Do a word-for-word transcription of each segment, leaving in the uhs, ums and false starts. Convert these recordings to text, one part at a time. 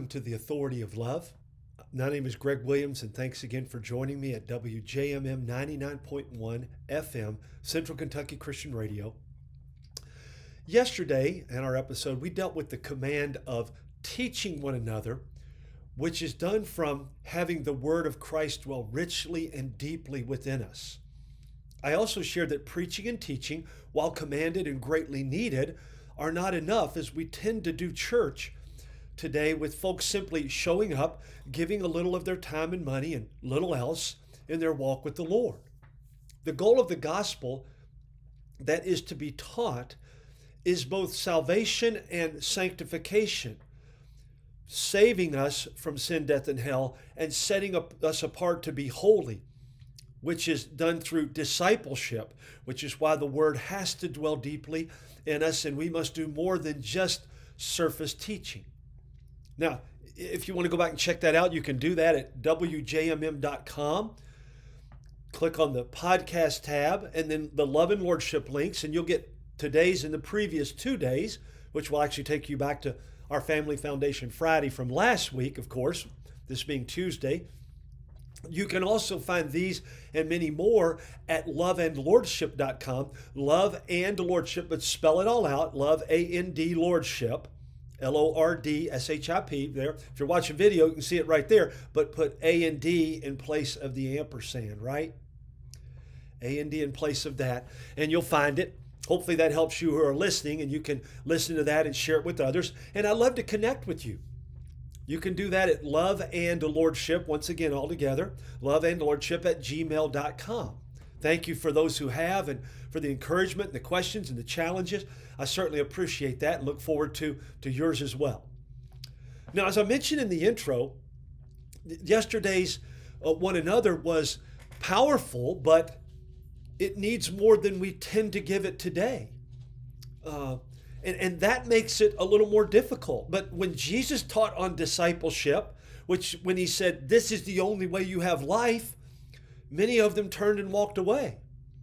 welcome to the Authority of Love. My name is Greg Williams, and thanks again for joining me at W J M M ninety-nine point one F M, Central Kentucky Christian Radio. Yesterday, in our episode, we dealt with the command of teaching one another, which is done from having the Word of Christ dwell richly and deeply within us. I also shared that preaching and teaching, while commanded and greatly needed, are not enough, as we tend to do church today with folks simply showing up, giving a little of their time and money and little else in their walk with the Lord. The goal of the gospel that is to be taught is both salvation and sanctification, saving us from sin, death, and hell, and setting up us apart to be holy, which is done through discipleship, which is why the Word has to dwell deeply in us, and we must do more than just surface teaching. Now, if you want to go back and check that out, you can do that at W J M M dot com. Click on the podcast tab and then the Love and Lordship links, and you'll get today's and the previous two days, which will actually take you back to our Family Foundation Friday from last week, of course, this being Tuesday. You can also find these and many more at love and lordship dot com. Love and Lordship, but spell it all out. Love, A N D, Lordship. L O R D S H I P there. If you're watching video, you can see it right there, but put A and D in place of the ampersand, right? A and D in place of that, and you'll find it. Hopefully that helps you who are listening, and you can listen to that and share it with others. And I'd love to connect with you. You can do that at Love and Lordship, once again, all together, Love and Lordship at gmail dot com. Thank you for those who have, and for the encouragement and the questions and the challenges. I certainly appreciate that and look forward to, to yours as well. Now, as I mentioned in the intro, yesterday's uh, one another was powerful, but it needs more than we tend to give it today. Uh, and, and that makes it a little more difficult. But when Jesus taught on discipleship, which when he said, this is the only way you have life, many of them turned and walked away.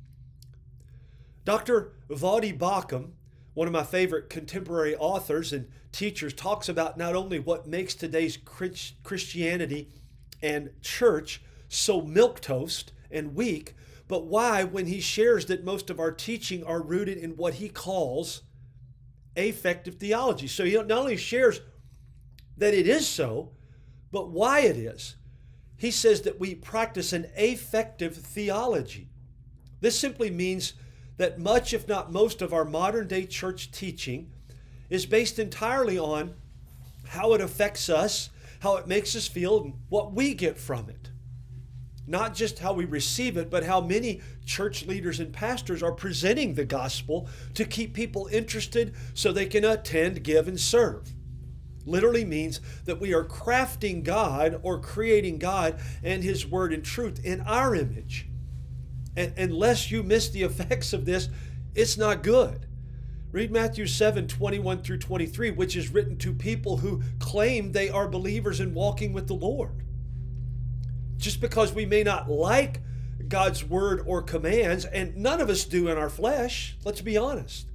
Doctor Voddie Baucham, one of my favorite contemporary authors and teachers, talks about not only what makes today's Christianity and church so milquetoast and weak, but why, when he shares that most of our teaching are rooted in what he calls affective theology. So he not only shares that it is so, but why it is. He says that we practice an affective theology. This simply means that much, if not most, of our modern day church teaching is based entirely on how it affects us, how it makes us feel, and what we get from it. Not just how we receive it, but how many church leaders and pastors are presenting the gospel to keep people interested so they can attend, give, and serve. Literally means that we are crafting God or creating God and His Word and truth in our image. And unless you miss the effects of this, it's not good. Read Matthew seven, twenty-one through twenty-three, which is written to people who claim they are believers and walking with the Lord. Just because we may not like God's word or commands, and none of us do in our flesh, let's be honest,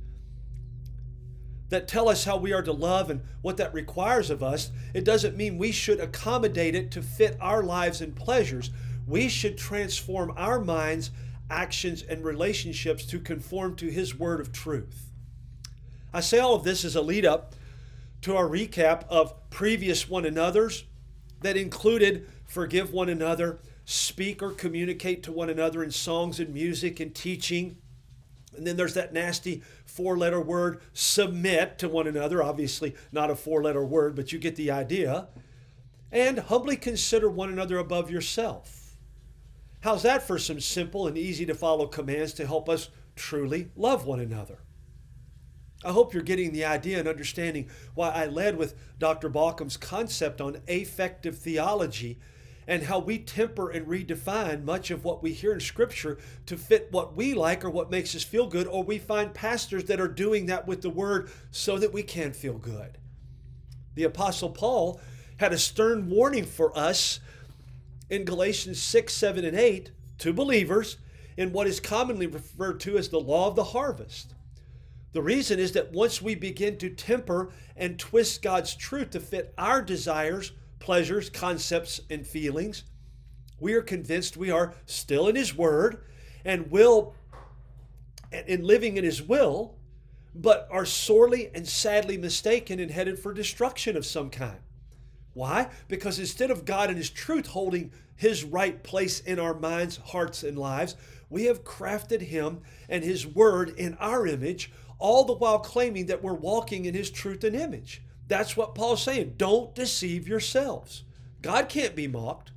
that tell us how we are to love and what that requires of us, it doesn't mean we should accommodate it to fit our lives and pleasures. We should transform our minds, actions, and relationships to conform to His word of truth. I say all of this as a lead up to our recap of previous one another's that included forgive one another, speak or communicate to one another in songs and music and teaching. And then there's that nasty four-letter word, submit to one another. Obviously not a four-letter word, but you get the idea. And humbly consider one another above yourself. How's that for some simple and easy to follow commands to help us truly love one another? I hope you're getting the idea and understanding why I led with Doctor Baucham's concept on affective theology and how we temper and redefine much of what we hear in Scripture to fit what we like or what makes us feel good, or we find pastors that are doing that with the Word so that we can feel good. The Apostle Paul had a stern warning for us in Galatians six, seven, and eight to believers in what is commonly referred to as the law of the harvest. The reason is that once we begin to temper and twist God's truth to fit our desires, pleasures, concepts, and feelings, we are convinced we are still in His Word and will, and living in His will, but are sorely and sadly mistaken and headed for destruction of some kind. Why? Because instead of God and His truth holding His right place in our minds, hearts, and lives, we have crafted Him and His Word in our image, all the while claiming that we're walking in His truth and image. That's what Paul's saying. Don't deceive yourselves. God can't be mocked.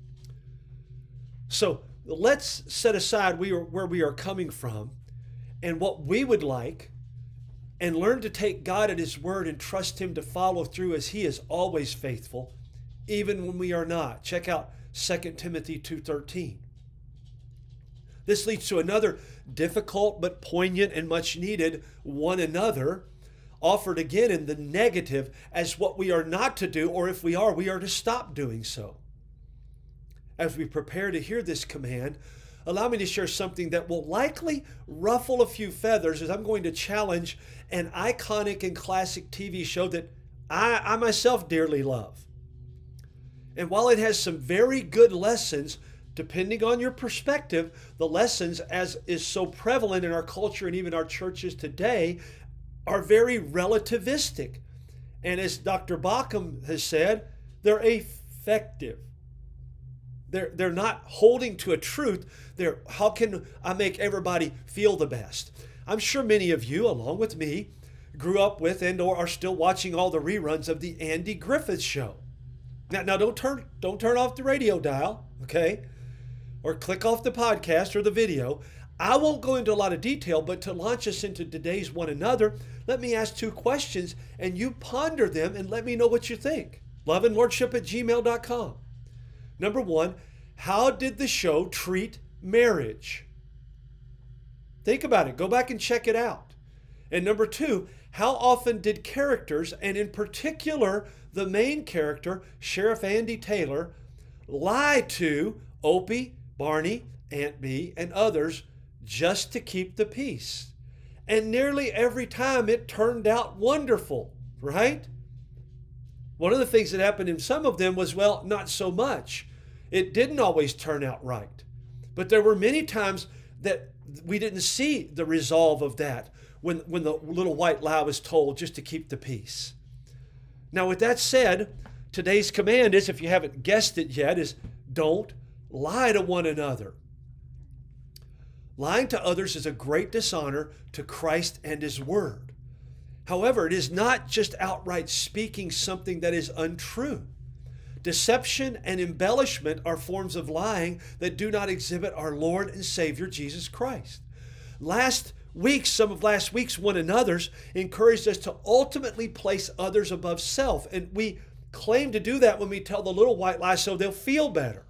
So let's set aside we are, where we are coming from and what we would like, and learn to take God at His Word and trust Him to follow through, as He is always faithful, even when we are not. Check out Second Timothy two thirteen. This leads to another difficult but poignant and much needed one another, offered again in the negative as what we are not to do, or if we are, we are to stop doing so. As we prepare to hear this command, allow me to share something that will likely ruffle a few feathers, as I'm going to challenge an iconic and classic T V show that I, I myself dearly love. And while it has some very good lessons, depending on your perspective, the lessons, as is so prevalent in our culture and even our churches today, are very relativistic. And as Doctor Bauckham has said, they're effective. They're, they're not holding to a truth. They're, how can I make everybody feel the best? I'm sure many of you, along with me, grew up with and or are still watching all the reruns of the Andy Griffith Show. Now, now don't turn don't turn off the radio dial, okay? Or click off the podcast or the video. I won't go into a lot of detail, but to launch us into today's one another, let me ask two questions and you ponder them and let me know what you think. love and lordship at gmail dot com. Number one, how did the show treat marriage? Think about it. Go back and check it out. And number two, how often did characters, and in particular the main character, Sheriff Andy Taylor, lie to Opie, Barney, Aunt Bee, and others just to keep the peace? And nearly every time it turned out wonderful, right? One of the things that happened in some of them was, well, not so much. It didn't always turn out right. But there were many times that we didn't see the resolve of that when, when the little white lie was told just to keep the peace. Now, with that said, today's command is, if you haven't guessed it yet, is don't lie to one another. Lying to others is a great dishonor to Christ and His Word. However, it is not just outright speaking something that is untrue. Deception and embellishment are forms of lying that do not exhibit our Lord and Savior Jesus Christ. Last week, some of last week's one another's encouraged us to ultimately place others above self. And we claim to do that when we tell the little white lie so they'll feel better.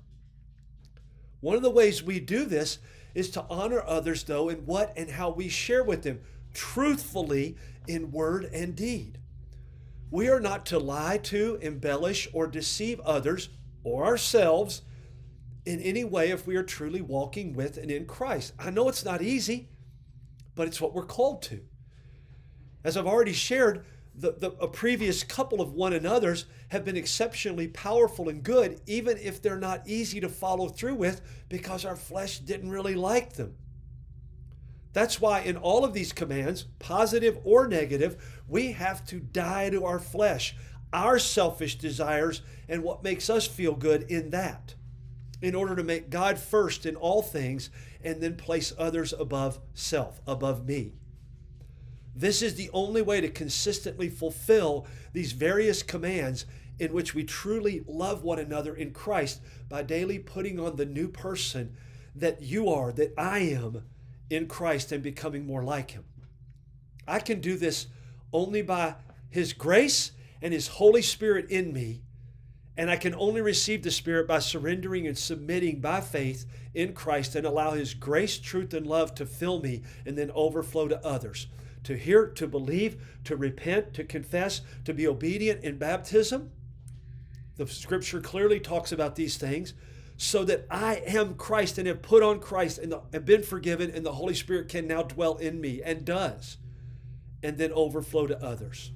One of the ways we do this is to honor others, though, in what and how we share with them, truthfully in word and deed. We are not to lie to, embellish, or deceive others or ourselves in any way if we are truly walking with and in Christ. I know it's not easy, but it's what we're called to. As I've already shared, the, the a previous couple of one another's have been exceptionally powerful and good, even if they're not easy to follow through with because our flesh didn't really like them. That's why in all of these commands, positive or negative, we have to die to our flesh, our selfish desires, and what makes us feel good in that, in order to make God first in all things and then place others above self, above me. This is the only way to consistently fulfill these various commands in which we truly love one another in Christ by daily putting on the new person that you are, that I am, in Christ and becoming more like Him. I can do this only by His grace and His Holy Spirit in me, and I can only receive the Spirit by surrendering and submitting by faith in Christ and allow His grace, truth, and love to fill me and then overflow to others. To hear, to believe, to repent, to confess, to be obedient in baptism. The Scripture clearly talks about these things. So that I am Christ and have put on Christ and have been forgiven, and the Holy Spirit can now dwell in me and does. and then overflow to others.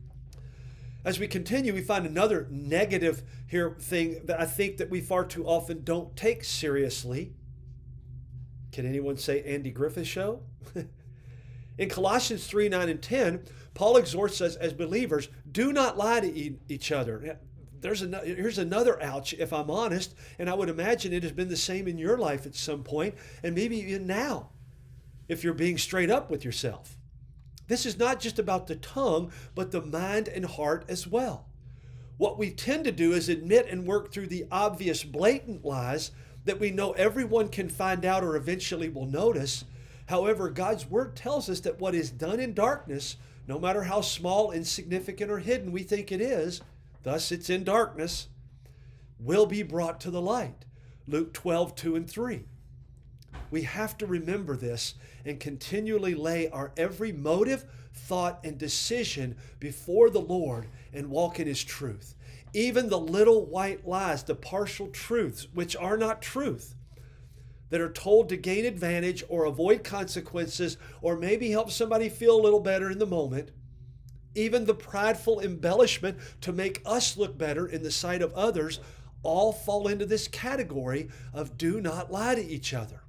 As we continue, we find another negative here thing that I think that we far too often don't take seriously. Can anyone say Andy Griffith Show? In Colossians three, nine, and ten, Paul exhorts us as believers, do not lie to e- each other. There's an, here's another ouch, if I'm honest, and I would imagine it has been the same in your life at some point, and maybe even now, if you're being straight up with yourself. This is not just about the tongue, but the mind and heart as well. What we tend to do is admit and work through the obvious, blatant lies that we know everyone can find out or eventually will notice. However, God's Word tells us that what is done in darkness, no matter how small, insignificant, or hidden we think it is, thus it's in darkness, will be brought to the light. Luke twelve, two and three. We have to remember this and continually lay our every motive, thought, and decision before the Lord and walk in His truth. Even the little white lies, the partial truths, which are not truth, that are told to gain advantage or avoid consequences or maybe help somebody feel a little better in the moment, even the prideful embellishment to make us look better in the sight of others, all fall into this category of do not lie to each other.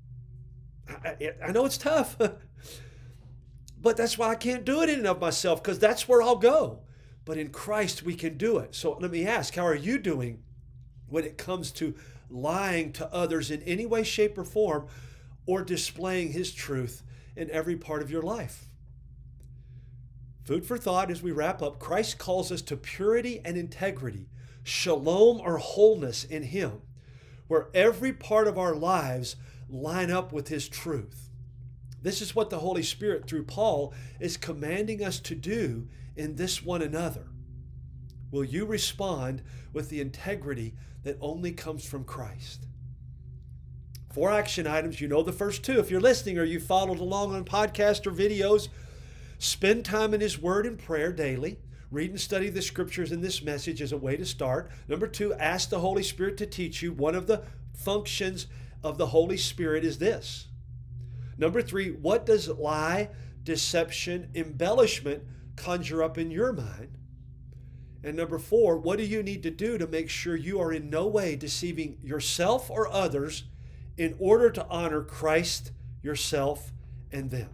I, I know it's tough, but that's why I can't do it in and of myself, because that's where I'll go. But in Christ, we can do it. So let me ask, how are you doing when it comes to lying to others in any way, shape, or form, or displaying His truth in every part of your life? Food for thought as we wrap up. Christ calls us to purity and integrity, shalom or wholeness in Him, where every part of our lives line up with His truth. This is what the Holy Spirit, through Paul, is commanding us to do in this one another. Will you respond with the integrity that only comes from Christ? Four action items. You know the first two if you're listening or you followed along on podcast or videos. Spend time in His Word and prayer daily. Read and study the Scriptures in this message as a way to start. Number two, ask the Holy Spirit to teach you. One of the functions of the Holy Spirit is this. Number three, what does lie, deception, embellishment conjure up in your mind? And number four, what do you need to do to make sure you are in no way deceiving yourself or others in order to honor Christ, yourself, and them?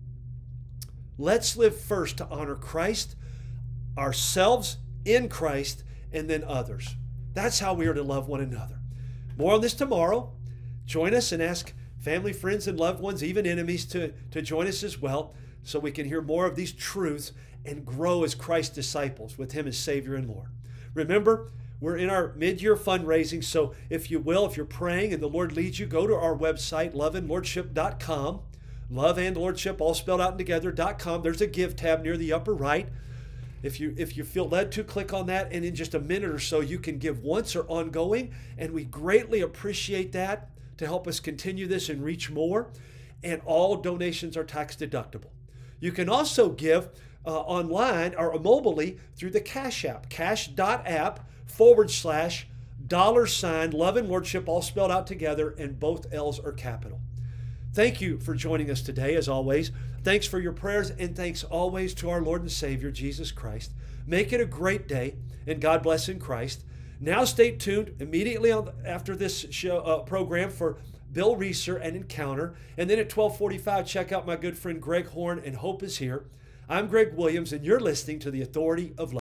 Let's live first to honor Christ, ourselves in Christ, and then others. That's how we are to love one another. More on this tomorrow. Join us and ask family, friends, and loved ones, even enemies, to, to join us as well so we can hear more of these truths and grow as Christ's disciples with Him as Savior and Lord. Remember, we're in our mid-year fundraising, so if you will, if you're praying and the Lord leads you, go to our website, love and lordship dot com. Love and Lordship, all spelled out and together, .com. There's a Give tab near the upper right. If you if you feel led to, click on that, and in just a minute or so, you can give once or ongoing, and we greatly appreciate that to help us continue this and reach more. And all donations are tax deductible. You can also give uh, online or mobily through the Cash App, cash.app forward slash dollar sign Love and Lordship, all spelled out together, and both L's are capital. Thank you for joining us today, as always. Thanks for your prayers, and thanks always to our Lord and Savior, Jesus Christ. Make it a great day, and God bless in Christ. Now stay tuned immediately after this show, uh, program for Bill Reeser and Encounter. And then at twelve forty-five, check out my good friend Greg Horn and Hope is Here. I'm Greg Williams, and you're listening to The Authority of Love.